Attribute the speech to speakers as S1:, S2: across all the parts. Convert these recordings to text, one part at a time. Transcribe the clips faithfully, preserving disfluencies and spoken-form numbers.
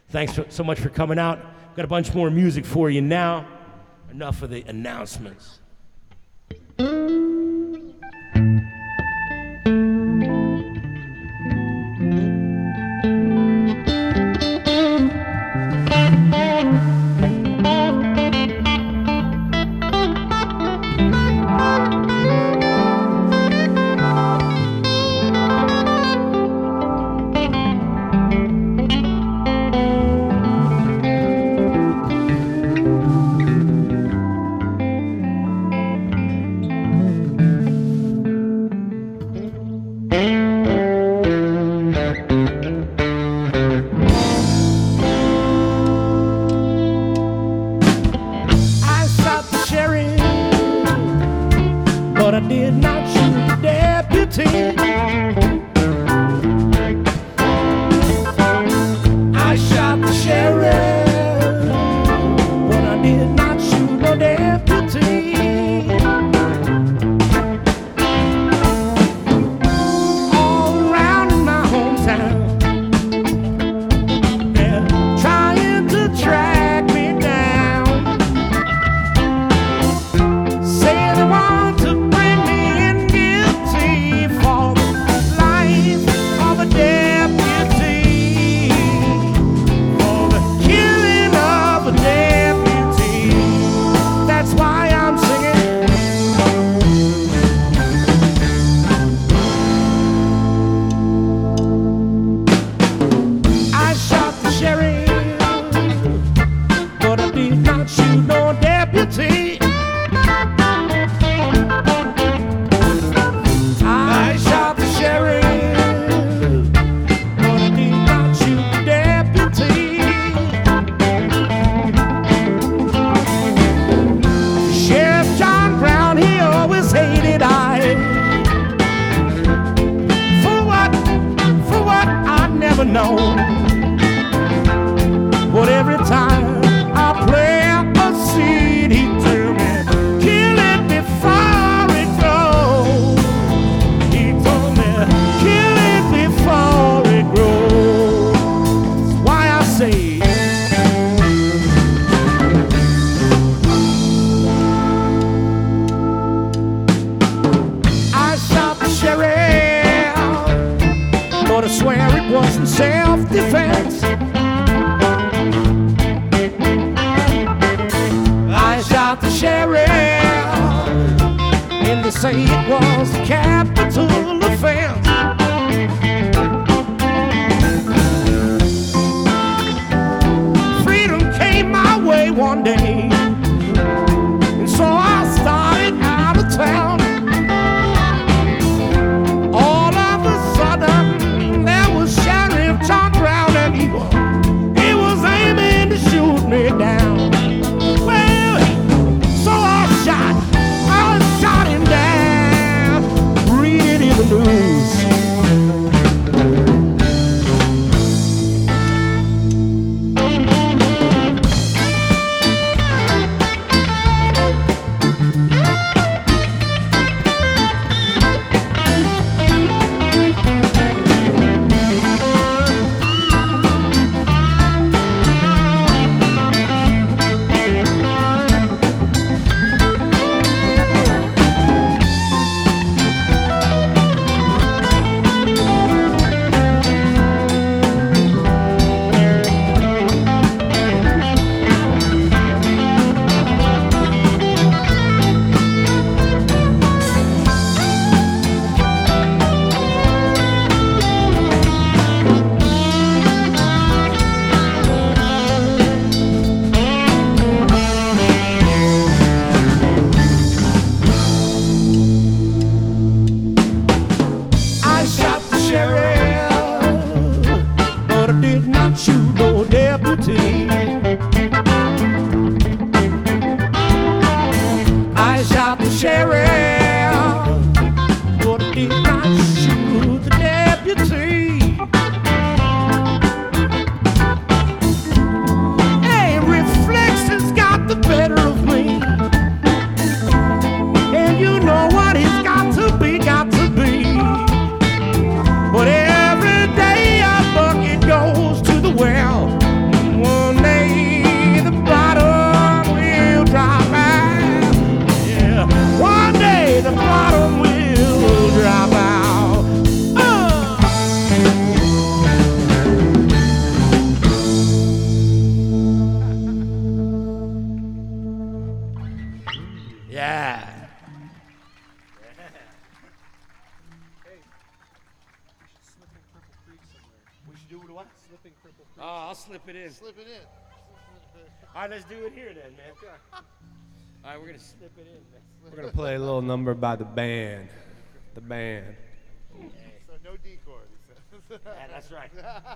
S1: Thanks for, so much for coming out. Got a bunch more music for you now. Enough of the announcements. Oh, I'll slip it in.
S2: Slip it in.
S1: All right, let's do it here then, man. All right, we're gonna slip it in. Man.
S3: We're gonna play a little number by the band. The band.
S2: So no D chord, he says.
S1: Yeah, that's right.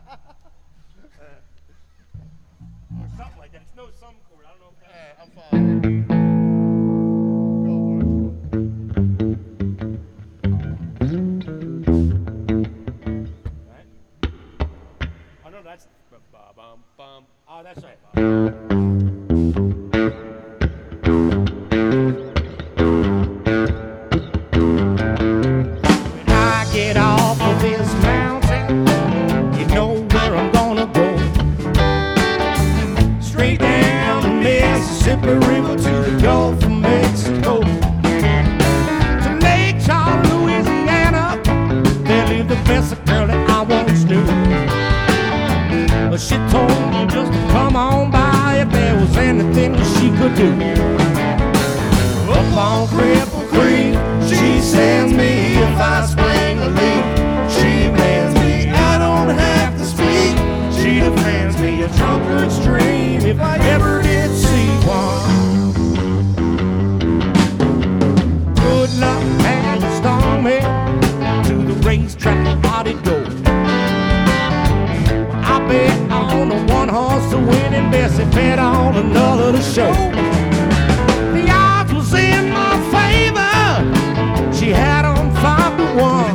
S1: Or something like that. It's no some chord. I don't know if that's...
S2: Yeah, I'm following. Go for
S1: it. Right? Oh, no, that's... Ba-bum, bum. Oh, that's right. When I get off of this mountain, you know where I'm gonna go. Straight down the Mississippi River to the Gulf of Mexico. To Lake Charles, Louisiana, there lived the best girl that I once knew. But she told me just to come on by if there was anything that she could do. Up on Cripple Creek, she sends me if I spring a leak. She mans me, I don't have to speak. She defends me, a drunkard's dream, if I ever did see one. Good luck and you stung me to the racetrack, how'd it go? I bet on a one horse to win and Bessie bet on another to show. The odds was in my favor, she had on five to one.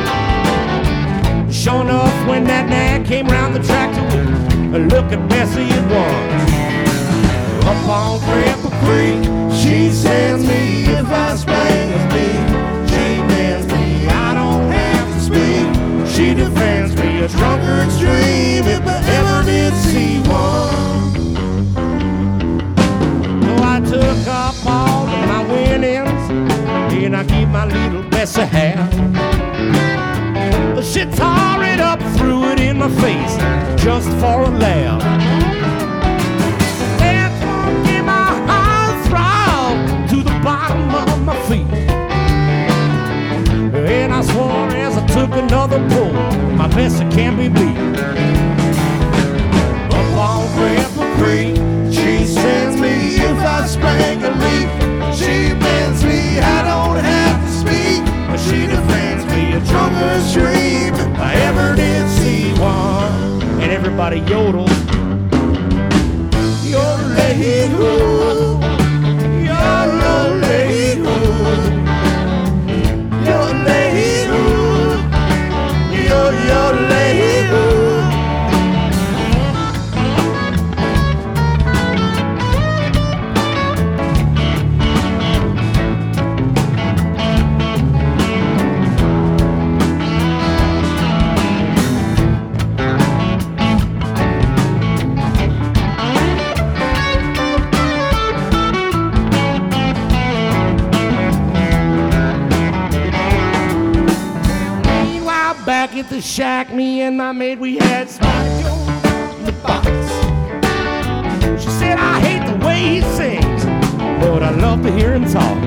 S1: Sure enough, when that nag came round the track to win, look at Bessie had won. Up on Cripple Creek, she sends me if I spring a beat. She mans me, I don't have to speak. She defends me, a drunkard's dream, if I ever did see one. So I took up all of my winnings, and I gave my little Bessie half. She tore it up, threw it in my face, just for a laugh. That won't give my heart throb to the bottom of my feet. And I swore as I took another pull, my Bessie can't be beat. Up on Cripple Creek, she sends me if I spring a leak. She bends me, I don't have to speak. But she defends me, a drunkard's dream, if I ever did see one. And everybody yodels. Yodel-ay-hoo, yodel-ay-hoo, yodel-ay-hoo, yodel-ay-hoo. Back at the shack, me and my maid, we had Spotty Joe in the box. She said, I hate the way he sings, but I love to hear him talk.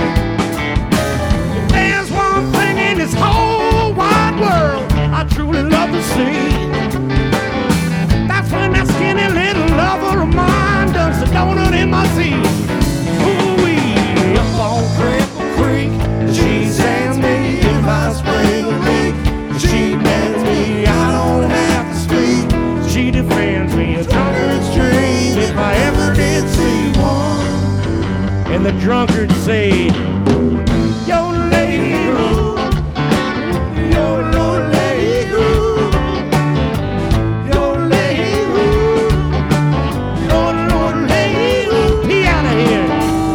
S1: If there's one thing in this whole wide world I truly love to see, that's when that skinny little lover of mine dumps a donut in my tea. Ooh-wee, up on Cripple Creek, she sends me if I spring a leak. She mans me, I don't have to speak. She defends me, a drunkard's dream, if I ever did see one. And the drunkard say, Yodel-ay-hoo, yodel-ay-hoo, yodel-ay-hoo, yodel-ay-hoo. He out of here.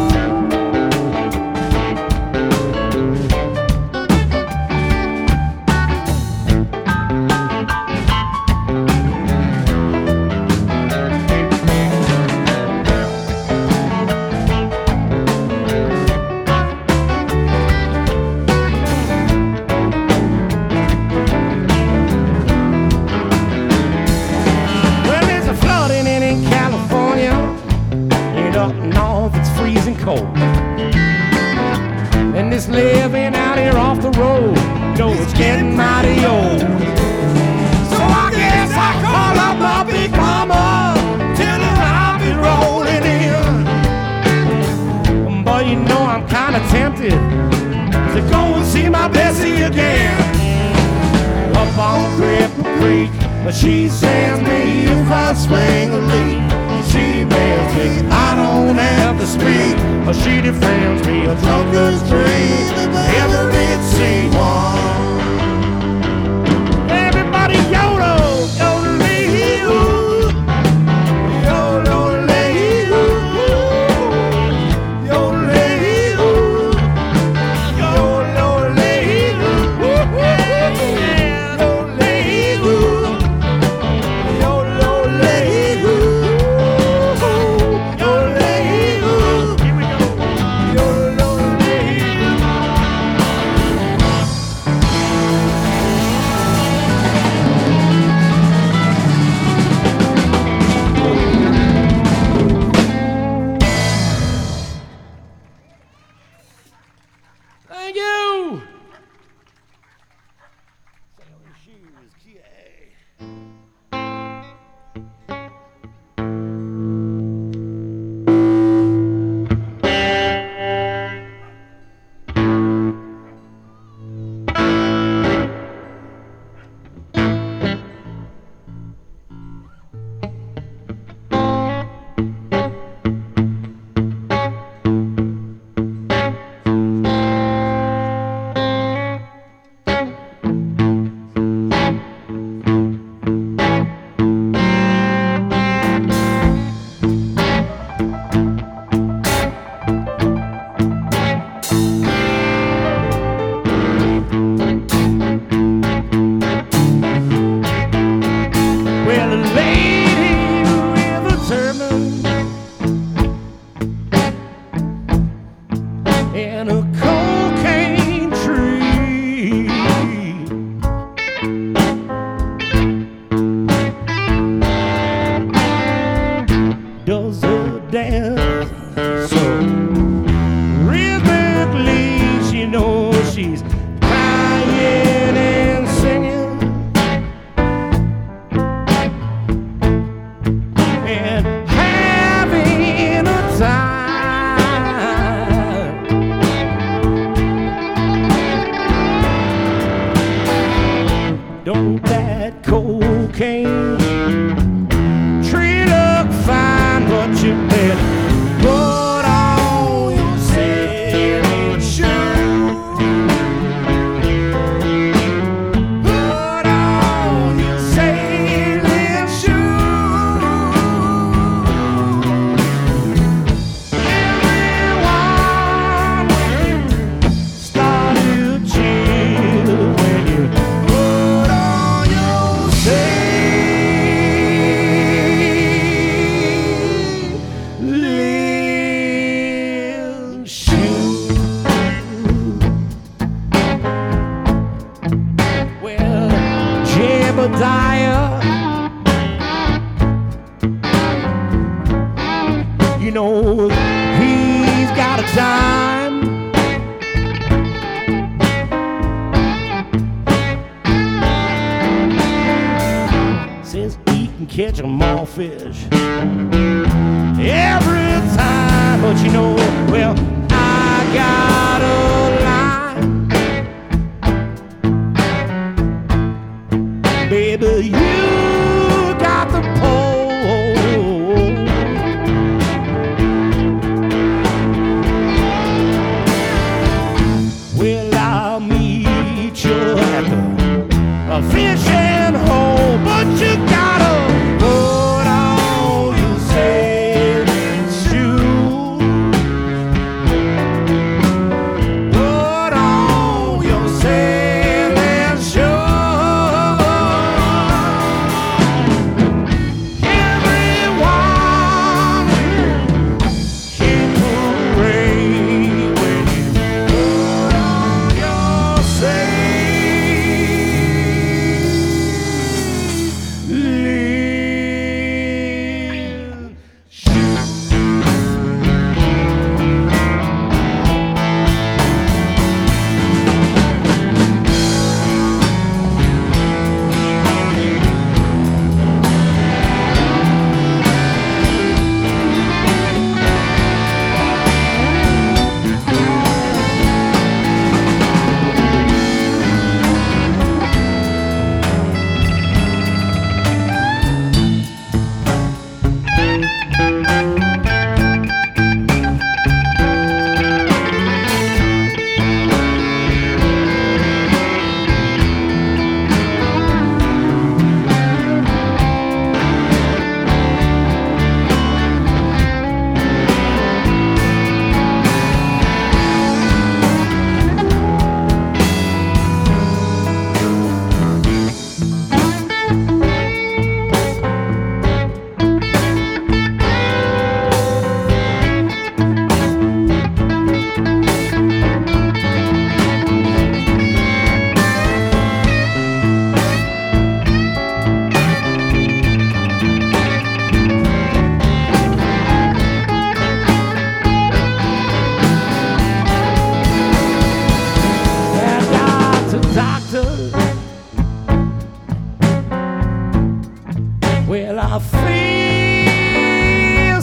S1: And this living out here off the road, you know it's getting mighty old. So I guess I call up my big swing a lead. She mails me, I don't have to speak. But she defends me, a drunkard's dream. Ever did see one. Everybody yodel, yodel-ee-oo. Yodel-ee-oo. Yodel-ee-oo. Yodel-ee-oo. Yodel-ee-oo. Yodel-ee-oo. Yodel-ee-oo. Here we go. Yodel-ee-oo. Thank you. Well, a lady with a turban and a cocaine tree does a dance so rhythmically. She knows she's crying and singing and having a time. Don't that cocaine tree look fine, but you better put on your sailing shoes. Put on your sailing shoes. Everyone started chill when you put on your sailing shoes. Well, Jebediah, you know, he's got a dime. Says he can catch 'em all fish every time, but you know, well, I got a line. Baby, you got the pole. Well, I'll meet you at the a fishing hole, but you gotta put on your sailing shoes.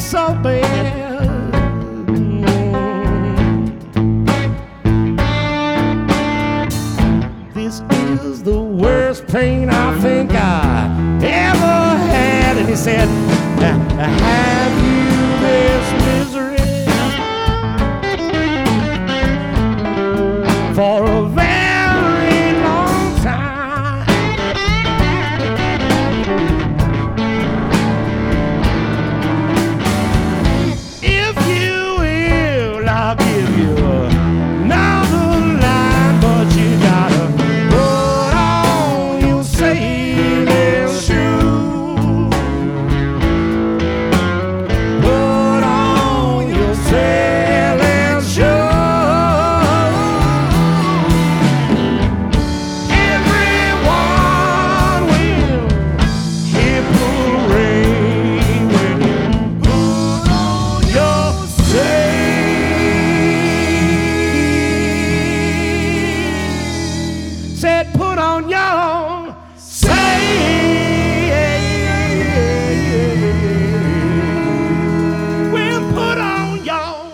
S1: so bad. This is the worst pain I think I ever had. And he said, have you this misery for a very long time? If you will, I'll give you another line, but you gotta put on your sailing shoes. Put on your sailing shoes. Everyone will hear parade when you put on your sail. Said put on your sail. Well, put on your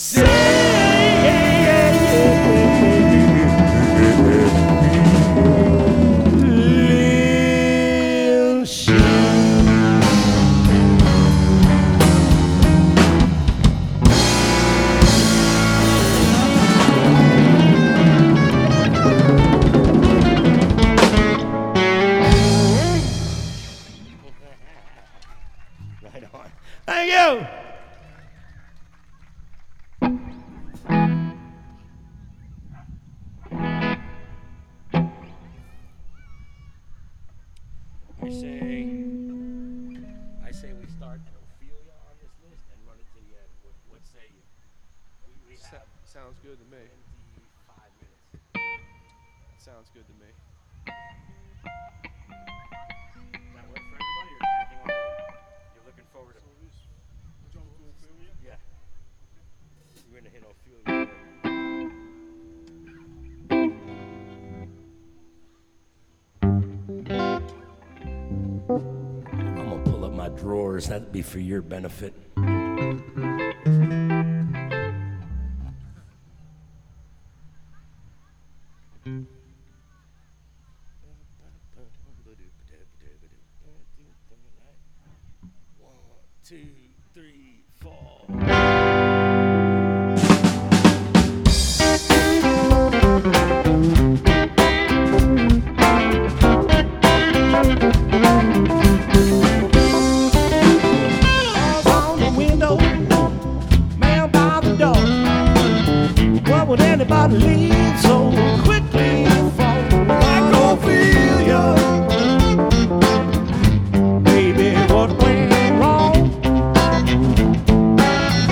S1: sail shoes. Right on. Thank you. I say, I say we start at Ophelia on this list and run it to the end. What, what say you? We, we
S3: Sa-
S1: have
S3: sounds good to me.
S1: twenty-five minutes.
S3: Sounds good to me.
S1: Does that work for everybody, or is there anything on the, you're looking forward to? Yeah. We're gonna hit Ophelia. I'm gonna pull up my drawers. That'd be for your benefit. One, two, three, four. Balls on the window, man by the door. What would anybody leave so quickly for? Like Ophelia. Baby, what went wrong?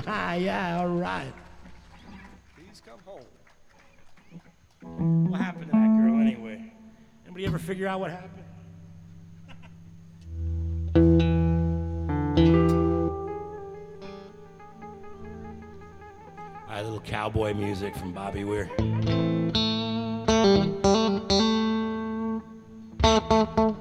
S1: Yeah, all right.
S3: Please come home.
S1: What happened to that girl anyway? Anybody ever figure out what happened? All right, a little cowboy music from Bobby Weir.